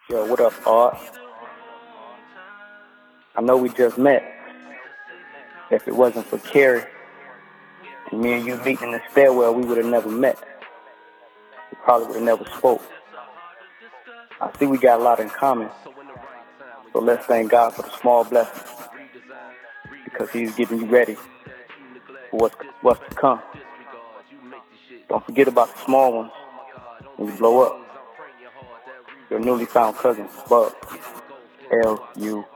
Yo, what up, Art? I know we just met. If it wasn't for Carrie and me and you meeting in the stairwell, we would have never met. We probably would have never spoke. I see we got a lot in common. So let's thank God for the small blessings, because He's getting you ready for what's to come. Don't forget about the small ones when you blow up. Your newly found cousin, Bub. L.U.